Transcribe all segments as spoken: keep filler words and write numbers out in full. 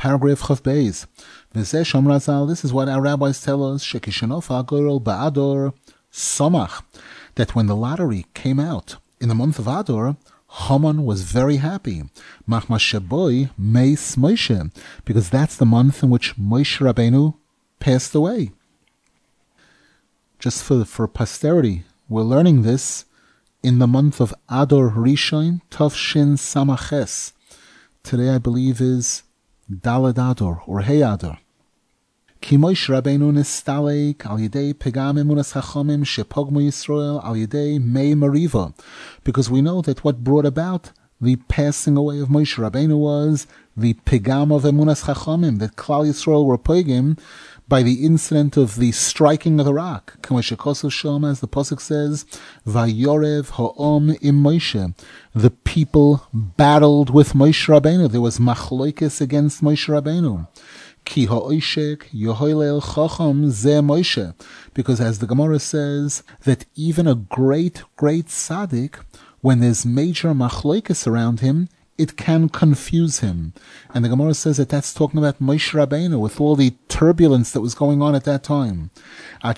Paragraph Chav Beis. V'zeh Shom Razal, this is what our rabbis tell us, Shekishanof HaGorel Ba'ador Samach, that when the lottery came out in the month of Ador, Haman was very happy. Machmas Sheboy Meis Moshe, because that's the month in which Moshe Rabbeinu passed away. Just for, for posterity, we're learning this in the month of Ador Rishon, Tov Samaches. Today I believe is Daled Ador, or Hey Ador. Ki Moshe Rabbeinu nistalek al yedei pegam emunas chachamim shepogmu Yisrael al yedei mei mariva. Because we know that what brought about the passing away of Moshe Rabbeinu was the pegam of emunas chachamim, that Klal Yisrael were pogim by the incident of the striking of the rock. As the pasuk says, Vayorev ha'om im Moshe. The people battled with Moshe Rabbeinu. There was machloikis against Moshe Rabbeinu. Ki ha'oishek yohoilel chacham ze Moshe. Because as the Gemara says, that even a great, great tzaddik, when there's major machloikis around him, it can confuse him. And the Gemara says that that's talking about Moshe Rabbeinu with all the turbulence that was going on at that time. To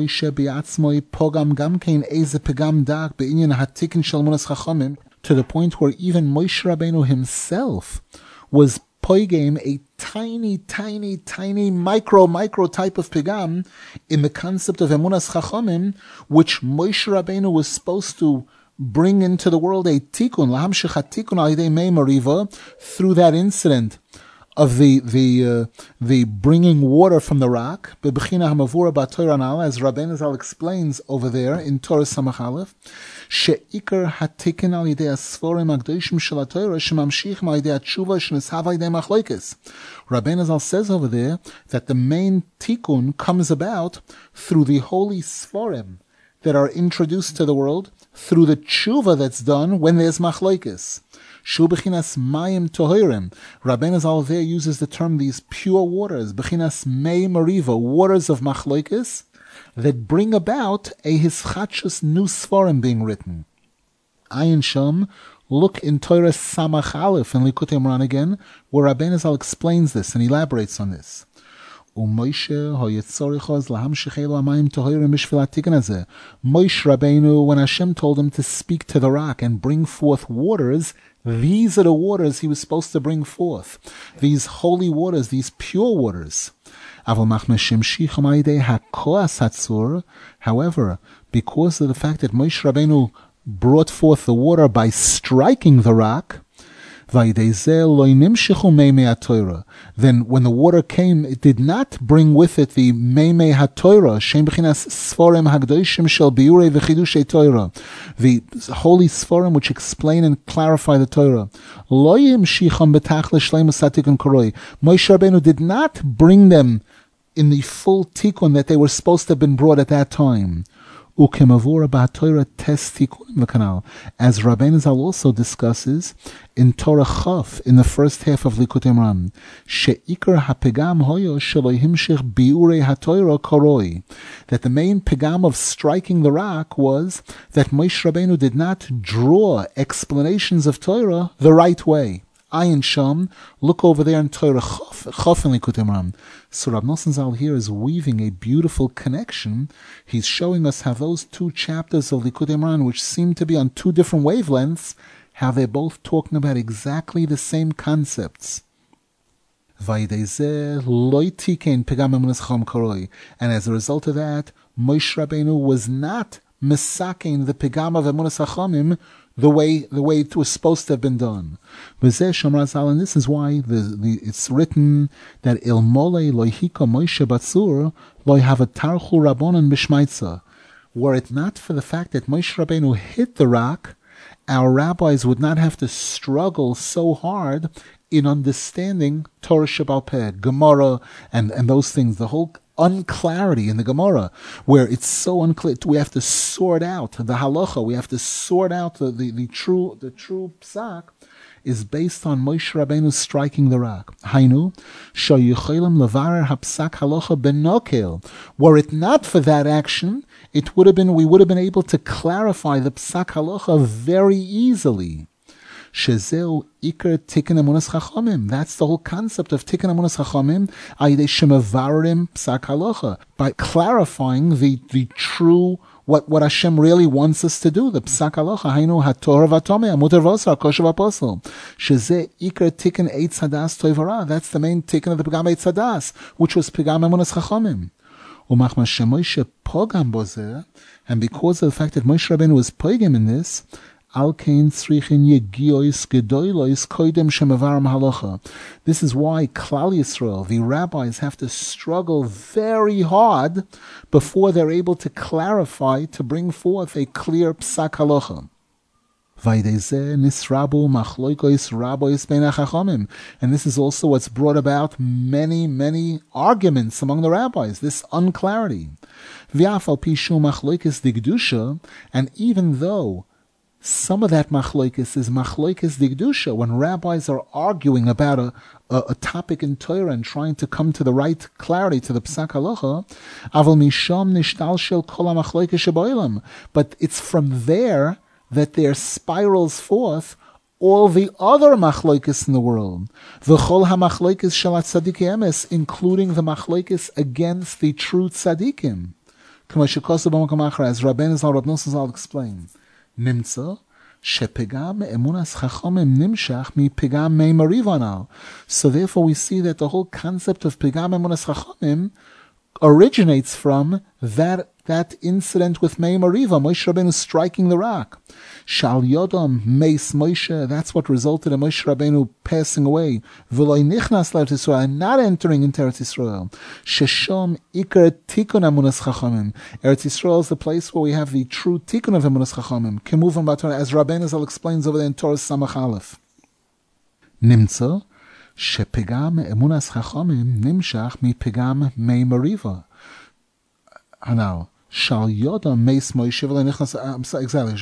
the point where even Moshe Rabbeinu himself was poigim, a tiny, tiny, tiny, micro, micro type of pigam in the concept of Emunas Chachamim, which Moshe Rabbeinu was supposed to bring into the world a tikkun, lahamshich hatikun al yedei mei mariva, through that incident of the the uh, the bringing water from the rock, bebechina hamavura ba'Torah anal, as Rabbeinu Zal explains over there in Torah Samach Aleph, sheikar hatikun al yedei asforim agdoshim shel haTorah shemamshichim al yedei hatshuva shenishav al yedei machlokes. Rabbeinu Zal says over there that the main tikkun comes about through the holy sforim that are introduced to the world, through the tshuva that's done when there's machlokes. Shu bechinas mayim tohirim. Rabbeinu Zal there uses the term these pure waters, bechinas mei mariva, waters of machlokes, that bring about a hischatshus new sforim being written. Ayin Sham, look in Torah Samach Aleph in Likutei Moharan again, where Rabbeinu Zal explains this and elaborates on this. Moshe Rabbeinu, when Hashem told him to speak to the rock and bring forth waters, these are the waters he was supposed to bring forth. These holy waters, these pure waters. However, because of the fact that Moshe Rabbeinu brought forth the water by striking the rock, then when the water came, it did not bring with it the Meimei HaTorah, Shem B'chinas Sforim Hagdoshim Shel Biurei V'Chidushei Torah, the holy Sforim which explain and clarify the Torah. Moshe Rabbeinu did not bring them in the full tikkun that they were supposed to have been brought at that time. As Rabbeinu Zal also discusses in Torah Chaf, in the first half of Likutei Moharan, she'ikar hapegam hoyo shelo himshich biurei haTorah koroi, that the main pegam of striking the rock was that Moshe Rabbeinu did not draw explanations of Torah the right way. Ayin Sham, look over there in Torah Chaf, Chaf in Likutei Moharan. So Rab Nosson Zal here is weaving a beautiful connection. He's showing us how those two chapters of Likutei Moharan, which seem to be on two different wavelengths, how they're both talking about exactly the same concepts. And as a result of that, Moshe Rabbeinu was not misaking the pegam of Emunas Chachamim the way the way it was supposed to have been done. And this is why the, the, it's written that Ilmole loihika Moshe batzur loihavetarchu rabbonon b'shmaitza. Were it not for the fact that Moshe Rabbeinu hit the rock, our rabbis would not have to struggle so hard in understanding Torah Sheba'al Peh, Gemara, and, and those things. The whole unclarity in the Gemara, where it's so unclear, we have to sort out the halacha, we have to sort out the, the, the true the true psak, is based on Moshe Rabbeinu striking the rock. Hainu, shoyuchelim levarer hapsak halacha benokel. Were it not for that action, it would have been we would have been able to clarify the psak halacha very easily. Shezeu Iker Tikkun Emunas Chachamim. That's the whole concept of Tikkun Emunas Chachamim, Ayidei Shemavarim Psak Halacha, by clarifying the, the true, what, what Hashem really wants us to do, the Psak Halacha, Hainu HaTorah VaTomei, HaMutar VaOsar, HaKosher VaPosel. Shezeh Iker Tikkun Eitz Hadas Toivara. That's the main Tikkun of the Pegam Eitz Hadas, which was Pegam Emunas Chachamim. Umachma Shemoshe Pogam Bozer, and because of the fact that Moshe Rabbeinu was Pogam in this, Alkein Tzrichin Yegiois Gedoilois Koidem Shemavarim Halacha. This is why Klal Yisrael, the rabbis, have to struggle very hard before they're able to clarify, to bring forth a clear Psak Halacha. And this is also what's brought about many, many arguments among the rabbis, this unclarity. And even though some of that machlokes is machlokes digdusha, when rabbis are arguing about a, a, a topic in Torah and trying to come to the right clarity, to the Psak Halacha, aval misham nishtal shel kol machlokes sheba'olam. But it's from there that there spirals forth all the other machlokes in the world. V'chol ha-machlokes shel tzadikei emes, including the machlokes against the true tzadikim. K'mo shekosav b'makom achar, as Rabbeinu Zal, Rab Nosson Zal explained. Nimtza shepegam emunas chachamim nimshach mi pegam mei marivanal. So therefore we see that the whole concept of pegam emunas chachamim originates from that that incident with Mei Mariva, Moshe Rabbeinu striking the rock. Shal Yodam Meis Moshe, that's what resulted in Moshe Rabbeinu passing away. V'loi nichnas l'Eretz Yisrael, and not entering into Eretz Yisrael. Sheshom Iker Tikkun Emunas Chachamim. Eretz Yisrael is the place where we have the true Tikkun of Emunas Chachamim. Kemuvan B'Torah, as Rabbeinu Zal explains over there in Torah Samach Aleph. Nimtza shepegam emunas chachamim nimshach mi pegam mei mariva. Now, shal yoda meis Moshe v'lo nichnas. Exactly.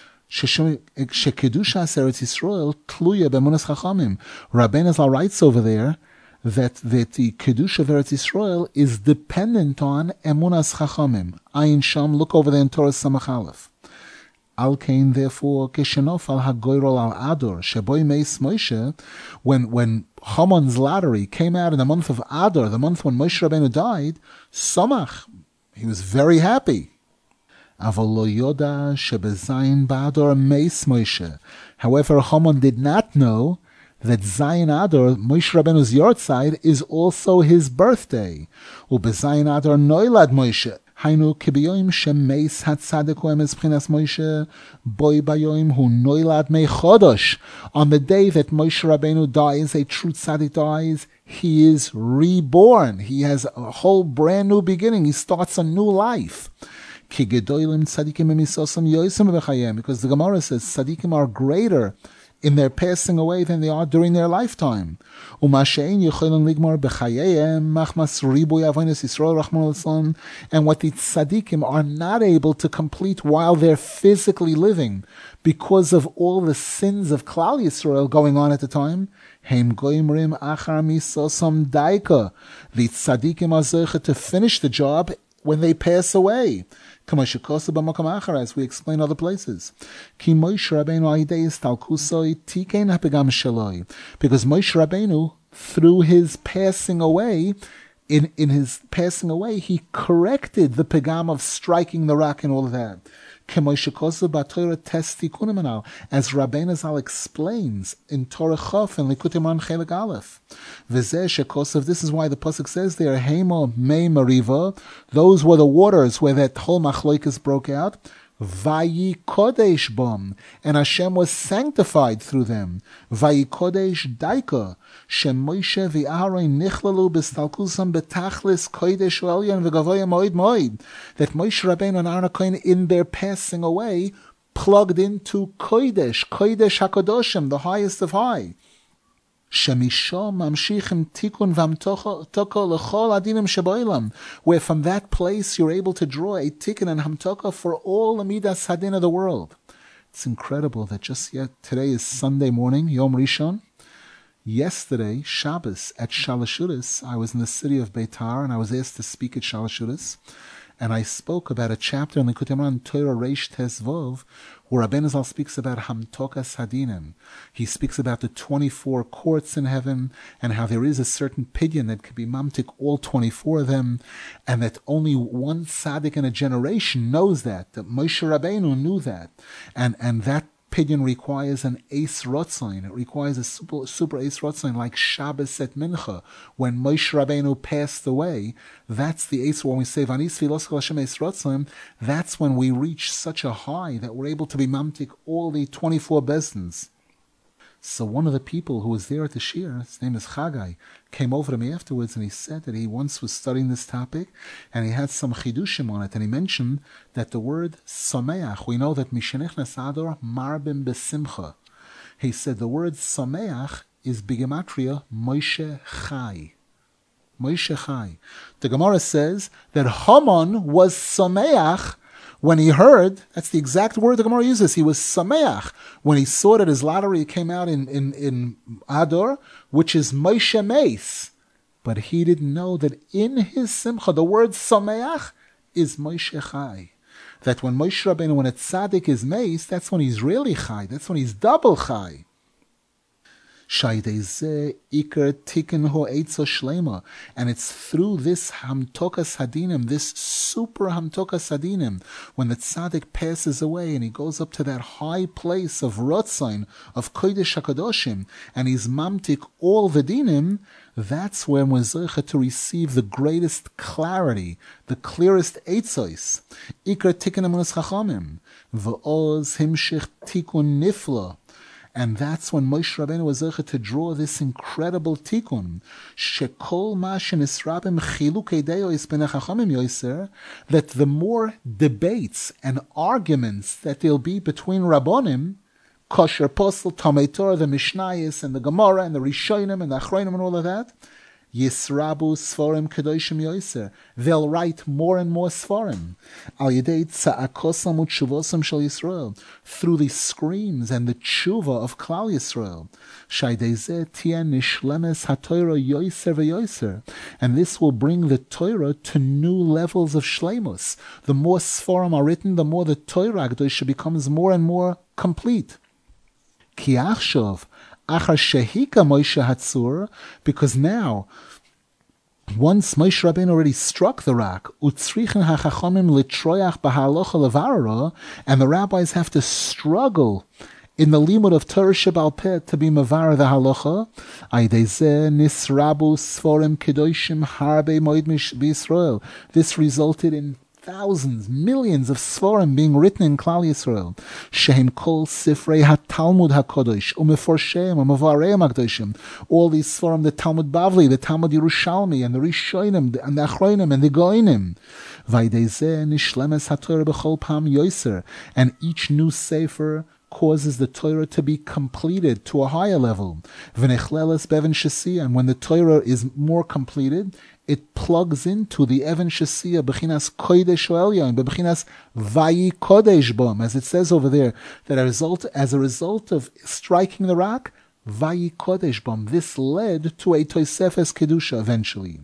Shekedusha Eretz Yisrael tluya b'emunas chachamim. Rabbeinu Zal writes over there that that the kedusha of Eretz Yisrael is dependent on emunas chachamim. Ayin sham. Look over there in Torah Samach Aleph. Al kain, therefore, keshenof al hagoyrol al Ador sheboy meis Moshe, when when Haman's lottery came out in the month of Adar, the month when Moshe Rabbeinu died, Samach, he was very happy. Avol lo yoda shebezayin ba'ador meis Moshe. However, Haman did not know that Zayin Adar, Moshe Rabbeinu's yortzeit, is also his birthday. Ubezayin Adar noilad Moshe. Hainu kibiyoim shemeis hatzadik hu emes b'chinas Moshe boy bayoim hu noilad mei chodosh. On the day that Moshe Rabbeinu dies, a true tzaddik dies, he is reborn. He has a whole brand new beginning. He starts a new life. Ki gedolim tzadikim emisosam yoisem b'chayim, because the Gemara says tzadikim are greater in their passing away than they are during their lifetime. And what the tzaddikim are not able to complete while they're physically living because of all the sins of Klal Yisrael going on at the time, the tzaddikim are zeicha to finish the job when they pass away. As we explain other places. Because Moshe Rabbeinu, through his passing away, in, in his passing away, he corrected the pegam of striking the rock and all of that. As Rabbeinu Zal explains in Torah Chof and Likutei Moharan Chelik Aleph. This is why the pasuk says there, Heimo Mei Mariva, those were the waters where that whole machlokes broke out. Vayi Kodesh Bom, and Hashem was sanctified through them. Vayi Kodesh Daika, Shem Moshe v'Aaron nichlalu b'stalkusam betachlis Kodesh Elyon v'Gavoya Moed Moed, that Moshe Rabbeinu and Aaron Kohen, in their passing away, plugged into Kodesh, Kodesh HaKadoshim, the highest of high. Shemishom mamshichim tikun v'hamtoko l'chol adinim sheba'olam, where from that place you're able to draw a tikkun and hamtoko for all the midas hadin of the world. It's incredible that just yet today is Sunday morning, Yom Rishon. Yesterday, Shabbos, at Shalashudas, I was in the city of Beitar and I was asked to speak at Shalashudas. And I spoke about a chapter in the Likutei Moharan Torah Reish Tes Vov, where Rabbeinu Zal speaks about Hamtokas Hadinim. He speaks about the twenty-four courts in heaven, and how there is a certain pidyon that could be mamtik all twenty-four of them, and that only one tzaddik in a generation knows that. That Moshe Rabbeinu knew that, and and that pidyon requires an ace rotzain. It requires a super, super ace rotzain, like Shabbos at Mincha. When Moshe Rabbeinu passed away, that's the ace. When we say Vanis Filos Hashem ace rotzain, that's when we reach such a high that we're able to be mamtik all the twenty-four besdins. So one of the people who was there at the shir, his name is Chagai, came over to me afterwards and he said that he once was studying this topic and he had some chidushim on it, and he mentioned that the word sameach, we know that Mishenichnas Ador marbim besimcha. He said the word sameach is bigematria Moshe Chai. Moshe Chai. The Gemara says that Haman was sameach when he heard, that's the exact word the Gemara uses, he was sameach when he saw that his lottery came out in, in, in Ador, which is Moshe Meis. But he didn't know that in his simcha, the word sameach is Moshe Chai. That when Moshe Rabbeinu, when a tzaddik is Meis, that's when he's really Chai, that's when he's double Chai. And it's through this Hamtokas Hadinim, this super Hamtokas Hadinim, when the tzaddik passes away and he goes up to that high place of Rotzain, of Kodesh HaKadoshim, and he's mamtik all the dinim, that's when we're zeicha to receive the greatest clarity, the clearest eitzos. Ikar Tikkun Emunas Chachamim, v'oz himshich Tikkun Nifla. And that's when Moshe Rabbeinu was able to draw this incredible tikkun. Shekol ma shenisrabim chilukei deos ben hachachamim yoser, that the more debates and arguments that there'll be between Rabbonim, kosher posel, Talmei Torah, the Mishnayos, and the Gemara, and the Rishonim, and the Achronim, and all of that, Yisrabu Sforim Kedoshim Yoser. They'll write more and more Sforim. Al Yedei Tza'akosam Utshuvosam Shel Yisrael. Through the screams and the tshuva of Klal Yisrael. Shaydei Tien Nishlemes HaTorah Yoser v'Yoser. And this will bring the Torah to new levels of Shleimus. The more Sforim are written, the more the Torah Kedosha becomes more and more complete. Ki achshov Achar Shehika Moshe Hatzur, because now, once Moshe Rabbeinu already struck the rock, Utzrichen HaChachamim Litroyach B'Halocha Levarara, and the rabbis have to struggle in the limud of Torah Shebal Peh to be Mavar the Halacha, Aydezeh Nisrabu Sforim Kedoshim Harbe Moed B'Yisrael. This resulted in thousands, millions of Sforim being written in Klal Yisrael. Shehem Kol Sifrei HaTalmud HaKodosh, Umeforshem, Umevareim HaKadoshim. All these Sforim, the Talmud Bavli, the Talmud Yerushalmi, and the Rishonim, and the Achronim, and the Goinim. Vaydezeh Nishlemes HaTorah B'chol Pam Yoser. And each new Sefer causes the Torah to be completed to a higher level. V'nechleles be'evan shesiyah, and when the Torah is more completed, it plugs into the Evan Shesiyah, Bechinas Kodesh Elyon, Bechinas Vayi Kodesh Bom, as it says over there, that a result, as a result of striking the rock, Vayi Kodesh Bom, this led to a Tosefes Kedusha eventually.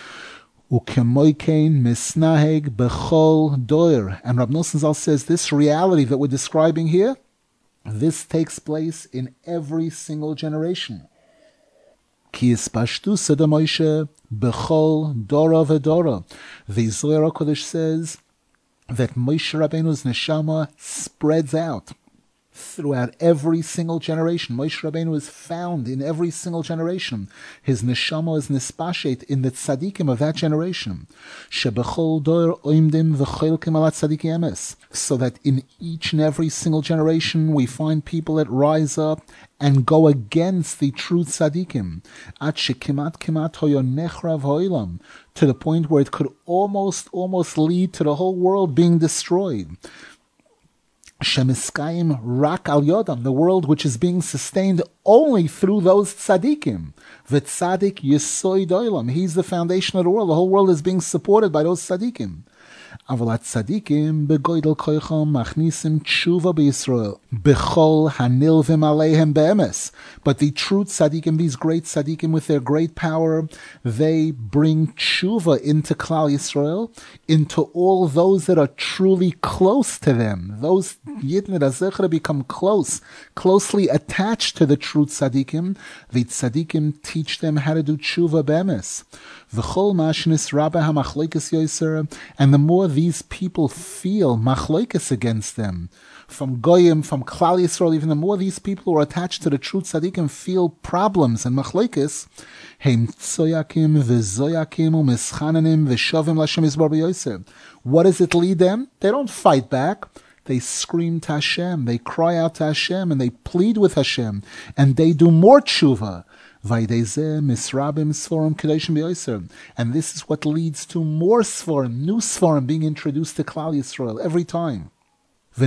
Ukemoikein Misnaheg Bechol Doir. And Rab Nosson Zal says this reality that we're describing here, this takes place in every single generation. Ki ispashtu Seda Moshe Bechol Dora Vedora. The Zohar HaKodesh says that Moshe Rabbeinu's neshama spreads out throughout every single generation. Moshe Rabbeinu is found in every single generation. His neshama is nispashet in the tzaddikim of that generation. Shebechol dor oimdim v'cholkim alat tzaddik emes. So that in each and every single generation we find people that rise up and go against the true tzaddikim. At shekimat kimat hoyo nechrav ho'ilam. To the point where it could almost, almost lead to the whole world being destroyed. Shemiskayim rak al yodam, the world which is being sustained only through those tzaddikim. V'tzadik yisoid oilam, he's the foundation of the world. The whole world is being supported by those tzaddikim. Avalat tzadikim begoidel koichom machnisim tshuva b'Yisrael bechol hanilvim aleihem be'emes. But the true tzadikim, these great tzadikim with their great power, they bring tshuva into Klal Yisrael, into all those that are truly close to them. Those yidden that become close, closely attached to the true tzadikim. The tzadikim teach them how to do tshuva be'emes. V'chol mashnis rabba hamachloikes yoser, and the more these people feel machloikes against them, from goyim, from Klal Yisrael, even the more these people who are attached to the true tzaddikim feel problems and machloikes, heim tzoyakim v'zoyakim u'mischanenim v'shovim l'Hashem yisbar b'yoser. What does it lead them? They don't fight back. They scream to Hashem, they cry out to Hashem, and they plead with Hashem, and they do more tshuva. And this is what leads to more Sforim, new Sforim being introduced to Klal Yisrael every time. And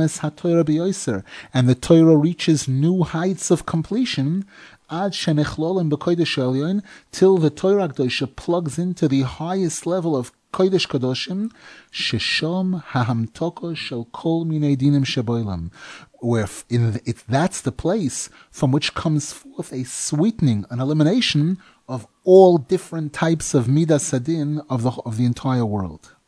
the Torah reaches new heights of completion till the Torah Kedosha plugs into the highest level of Kodesh Kadoshim, Sheshom Hahamtoko Shel Kol Minei Dinim Sheboilam, where in the, it, that's the place from which comes forth a sweetening, an elimination of all different types of Midas Sadin of the of the entire world.